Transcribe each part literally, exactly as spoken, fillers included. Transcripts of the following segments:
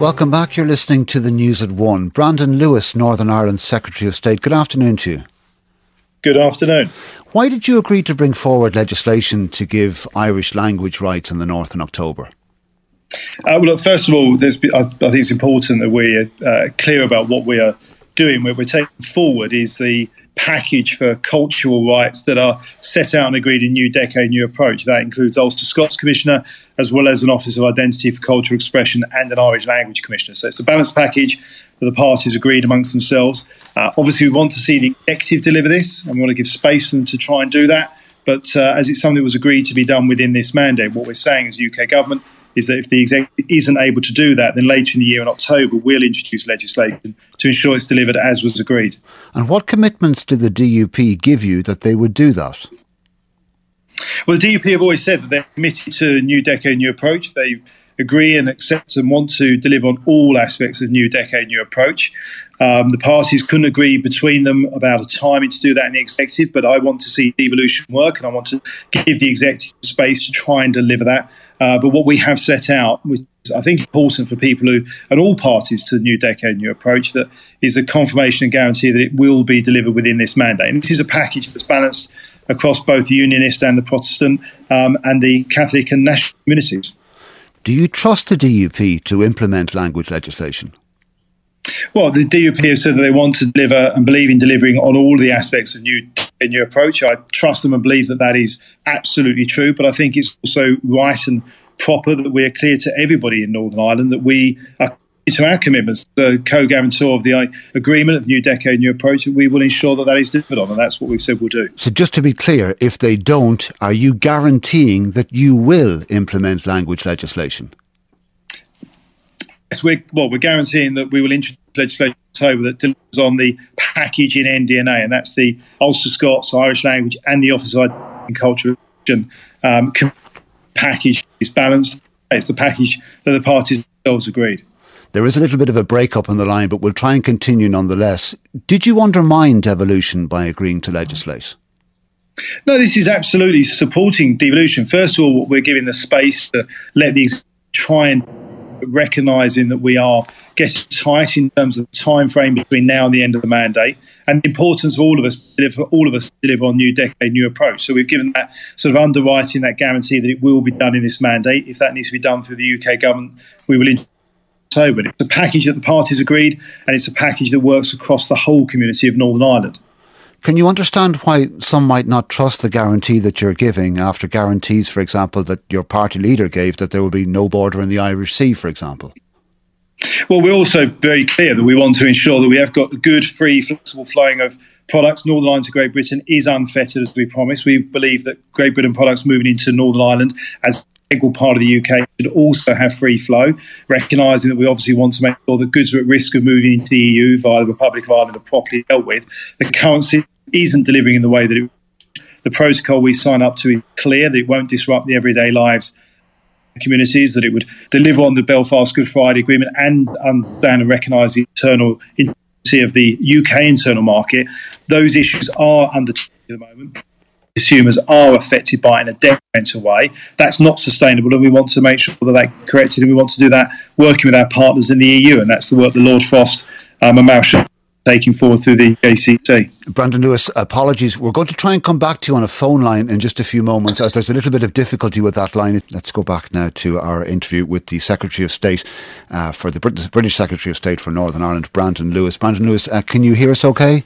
Welcome back. You're listening to the News at One. Brandon Lewis, Northern Ireland's Secretary of State. Good afternoon to you. Good afternoon. Why did you agree to bring forward legislation to give Irish language rights in the North in October? Uh, well, look, first of all, there's, I, I think it's important that we're uh, clear about what we are doing. What we're taking forward is the package for cultural rights that are set out and agreed in New Decade, New Approach. That includes Ulster Scots Commissioner, as well as an Office of Identity for Cultural Expression and an Irish Language Commissioner. So it's a balanced package that the parties agreed amongst themselves. Uh, obviously, we want to see the executive deliver this, and we want to give space for them to try and do that. But uh, as it's something that was agreed to be done within this mandate, what we're saying as the U K government is that if the executive isn't able to do that, then later in the year in October, we'll introduce legislation to ensure it's delivered as was agreed. And what commitments did the D U P give you that they would do that? Well, the D U P have always said that they're committed to New Decade, New Approach. They agree and accept and want to deliver on all aspects of New Decade, New Approach. Um, the parties couldn't agree between them about a timing to do that in the executive, but I want to see devolution work and I want to give the executive space to try and deliver that. Uh, but what we have set out, which is I think important for people who, and all parties to the New Decade, New Approach, that is a confirmation and guarantee that it will be delivered within this mandate. And this is a package that's balanced across both the Unionist and the Protestant um, and the Catholic and national communities. Do you trust the D U P to implement language legislation? Well, the D U P have said that they want to deliver and believe in delivering on all the aspects of New New Approach. I trust them and believe that that is absolutely true, but I think it's also right and proper that we are clear to everybody in Northern Ireland that we are to our commitments, the co-guarantor of the agreement of New Decade, New Approach, that we will ensure that that is delivered on, and that's what we've said we'll do. So just to be clear, if they don't, are you guaranteeing that you will implement language legislation? Yes, we're, well, we're guaranteeing that we will introduce legislation in October that delivers on the package in N D N A, and that's the Ulster Scots, Irish Language and the Office of Identity and Cultural Expression um, package is balanced. It's the package that the parties themselves agreed. There is a little bit of a break-up on the line, but we'll try and continue nonetheless. Did you undermine devolution by agreeing to legislate? No, this is absolutely supporting devolution. First of all, we're giving the space to let these try and recognising that we are getting tight in terms of the time frame between now and the end of the mandate, and the importance of all of us deliver, all of us deliver on New Decade, New Approach. So we've given that sort of underwriting, that guarantee that it will be done in this mandate. If that needs to be done through the U K government, we will. But it's a package that the parties agreed, and it's a package that works across the whole community of Northern Ireland. Can you understand why some might not trust the guarantee that you're giving after guarantees, for example, that your party leader gave that there will be no border in the Irish Sea, for example? Well, we're also very clear that we want to ensure that we have got the good, free, flexible flowing of products. Northern Ireland to Great Britain is unfettered, as we promised. We believe that Great Britain products moving into Northern Ireland as integral part of the U K should also have free flow, recognising that we obviously want to make sure that goods are at risk of moving into the E U via the Republic of Ireland are properly dealt with. The currency isn't delivering in the way that it. The protocol we sign up to is clear that it won't disrupt the everyday lives of communities, that it would deliver on the Belfast Good Friday Agreement and understand and recognise the internal integrity of the U K internal market. Those issues are under check at the moment. Consumers are affected by it in a detrimental way. That's not sustainable, and we want to make sure that that's corrected, and we want to do that working with our partners in the E U, and that's the work that Lord Frost um, and Marisha are taking forward through the A C C. Brandon Lewis, apologies. We're going to try and come back to you on a phone line in just a few moments, as there's a little bit of difficulty with that line. Let's go back now to our interview with the Secretary of State uh, for the British Secretary of State for Northern Ireland, Brandon Lewis. Brandon Lewis, uh, can you hear us okay?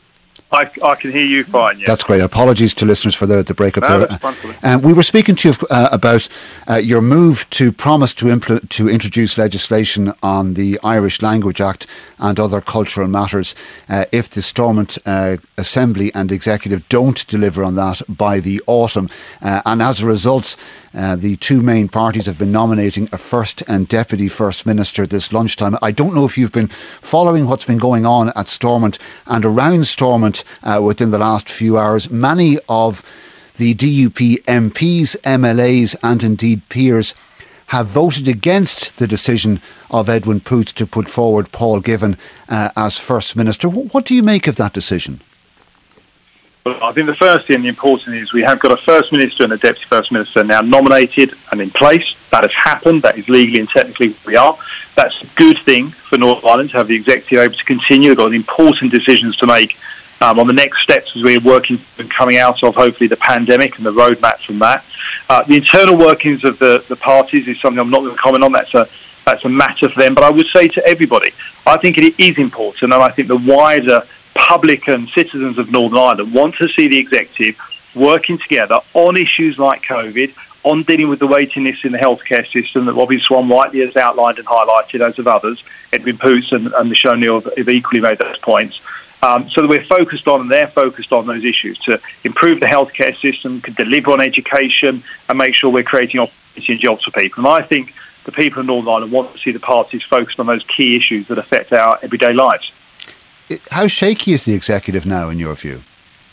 I, I can hear you fine, yeah. That's great. Apologies to listeners for the, the break-up no, there. Uh, we were speaking to you uh, about uh, your move to promise to impl- to introduce legislation on the Irish Language Act and other cultural matters uh, if the Stormont uh, Assembly and Executive don't deliver on that by the autumn. Uh, and as a result, uh, the two main parties have been nominating a First and Deputy First Minister this lunchtime. I don't know if you've been following what's been going on at Stormont and around Stormont Uh, within the last few hours. Many of the D U P M Ps, M L As and indeed peers have voted against the decision of Edwin Poots to put forward Paul Givan uh, as First Minister. What do you make of that decision? Well, I think the first thing, the important thing is we have got a First Minister and a Deputy First Minister now nominated and in place. That has happened. That is legally and technically we are. That's a good thing for Northern Ireland to have the Executive able to continue. They've got important decisions to make um, on the next steps as we're working and coming out of, hopefully, the pandemic and the roadmap from that. Uh, the internal workings of the, the parties is something I'm not going to comment on. That's a, that's a matter for them. But I would say to everybody, I think it is important, and I think the wider public and citizens of Northern Ireland want to see the Executive working together on issues like COVID, on dealing with the waiting lists in the healthcare system that Robbie Swan rightly has outlined and highlighted, as of others. Edwin Poots and, and Michelle Neal have equally made those points. Um, so that we're focused on, and they're focused on those issues to improve the healthcare system, to deliver on education, and make sure we're creating opportunity and jobs for people. And I think the people of Northern Ireland want to see the parties focused on those key issues that affect our everyday lives. How shaky is the Executive now, in your view?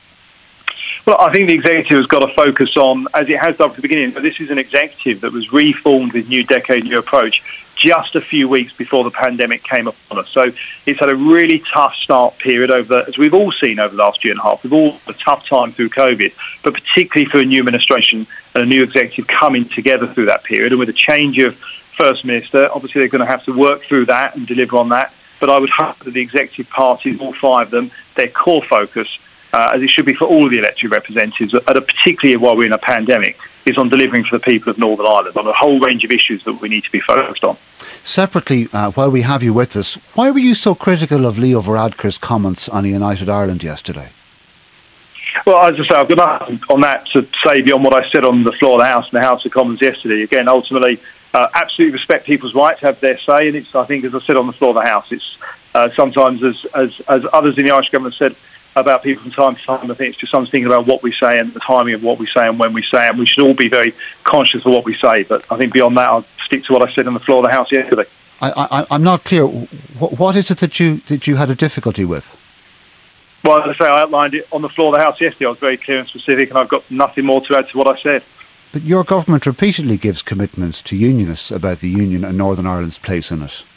Well, I think the Executive has got to focus on, as it has done from the beginning, but this is an Executive that was reformed with New Decade, New Approach just a few weeks before the pandemic came upon us. So it's had a really tough start period, over, as we've all seen over the last year and a half. We've all had a tough time through COVID, but particularly for a new administration and a new Executive coming together through that period. And with a change of First Minister, obviously they're going to have to work through that and deliver on that. But I would hope that the Executive parties, all five of them, their core focus, uh, as it should be for all of the elected representatives, at a particularly while we're in a pandemic, is on delivering for the people of Northern Ireland on a whole range of issues that we need to be focused on. Separately, uh, while we have you with us, why were you so critical of Leo Varadkar's comments on a United Ireland yesterday? Well, as I say, I've got nothing on that to say beyond what I said on the floor of the House and the House of Commons yesterday. Again, ultimately, Uh, absolutely respect people's right to have their say, and it's, I think, as I said on the floor of the House, it's uh, sometimes, as, as as others in the Irish government said about people from time to time, I think it's just something thinking about what we say and the timing of what we say and when we say it, and we should all be very conscious of what we say. But I think beyond that, I'll stick to what I said on the floor of the House yesterday. I, I, I'm not clear. What, what is it that you that you had a difficulty with? Well, as I say, I outlined it on the floor of the House yesterday. I was very clear and specific, and I've got nothing more to add to what I said. But your government repeatedly gives commitments to unionists about the Union and Northern Ireland's place in it.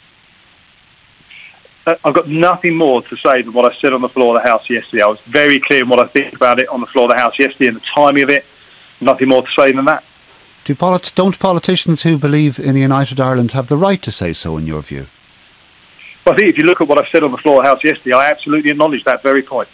Uh, I've got nothing more to say than what I said on the floor of the House yesterday. I was very clear in what I think about it on the floor of the House yesterday and the timing of it. Nothing more to say than that. Do polit- don't politicians who believe in a United Ireland have the right to say so, in your view? Well, I think if you look at what I said on the floor of the House yesterday, I absolutely acknowledge that very point.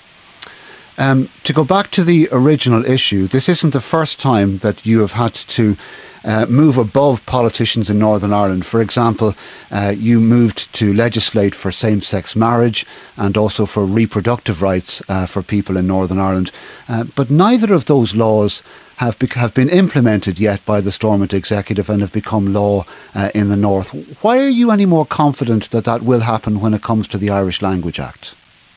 Um, to go back to the original issue, this isn't the first time that you have had to uh, move above politicians in Northern Ireland. For example, uh, you moved to legislate for same-sex marriage and also for reproductive rights uh, for people in Northern Ireland. Uh, but neither of those laws have, bec- have been implemented yet by the Stormont Executive and have become law uh, in the North. Why are you any more confident that that will happen when it comes to the Irish Language Act?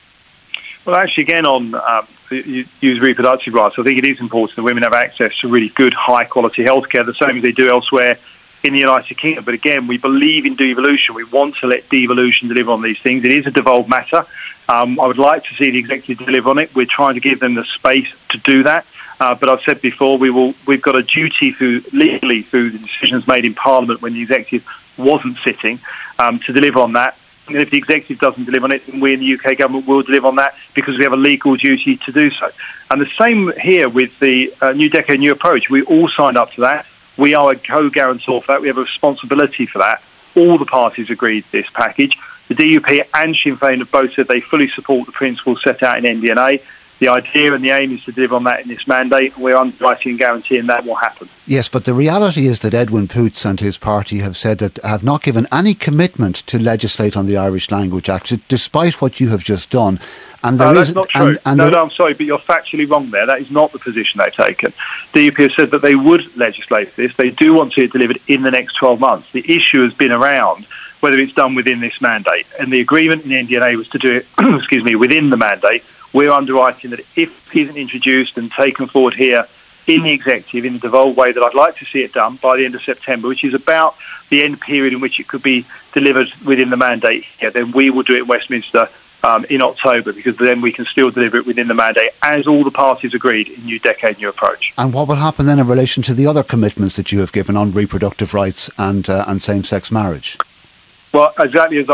Well, actually, again, on um, you use reproductive rights, I think it is important that women have access to really good, high-quality healthcare, the same as they do elsewhere in the United Kingdom. But again, we believe in devolution. We want to let devolution deliver on these things. It is a devolved matter. Um, I would like to see the Executive deliver on it. We're trying to give them the space to do that. Uh, but I've said before, we will, we've got a duty through, legally through the decisions made in Parliament when the Executive wasn't sitting um, to deliver on that. And if the Executive doesn't deliver on it, then we in the U K government will deliver on that because we have a legal duty to do so. And the same here with the uh, New Decade, New Approach. We all signed up to that. We are a co-guarantor for that. We have a responsibility for that. All the parties agreed to this package. The D U P and Sinn Féin have both said they fully support the principles set out in N D N A. The idea and the aim is to deliver on that in this mandate. We're underwriting and guaranteeing that will happen. Yes, but the reality is that Edwin Poots and his party have said that have not given any commitment to legislate on the Irish Language Act, despite what you have just done. And there no, that's is, not true. And, and no, there, no, I'm sorry, but you're factually wrong there. That is not the position they've taken. The D U P have said that they would legislate this. They do want to see it delivered in the next twelve months. The issue has been around whether it's done within this mandate. And the agreement in the N D N A was to do it, excuse me, within the mandate. We're underwriting that if it isn't introduced and taken forward here in the Executive in the devolved way that I'd like to see it done by the end of September, which is about the end period in which it could be delivered within the mandate here, then we will do it in Westminster um, in October, because then we can still deliver it within the mandate, as all the parties agreed in New Decade, New Approach. And what will happen then in relation to the other commitments that you have given on reproductive rights and, uh, and same-sex marriage? Well, exactly as I've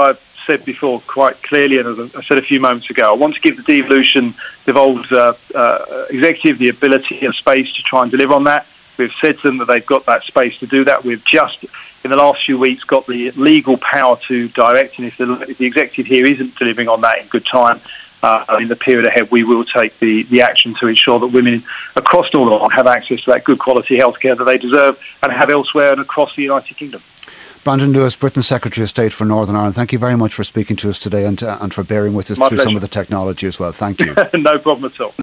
said before quite clearly, and as I said a few moments ago, I want to give the devolution devolved uh, uh, executive the ability and space to try and deliver on that. We've said to them that they've got that space to do that. We've just, in the last few weeks, got the legal power to direct, and if the, if the executive here isn't delivering on that in good time, uh, in the period ahead, we will take the, the action to ensure that women across Northern Ireland have access to that good quality healthcare that they deserve and have elsewhere and across the United Kingdom. Brandon Lewis, Britain's Secretary of State for Northern Ireland, thank you very much for speaking to us today and, uh, and for bearing with us My through pleasure. some of the technology as well. Thank you. No problem at all.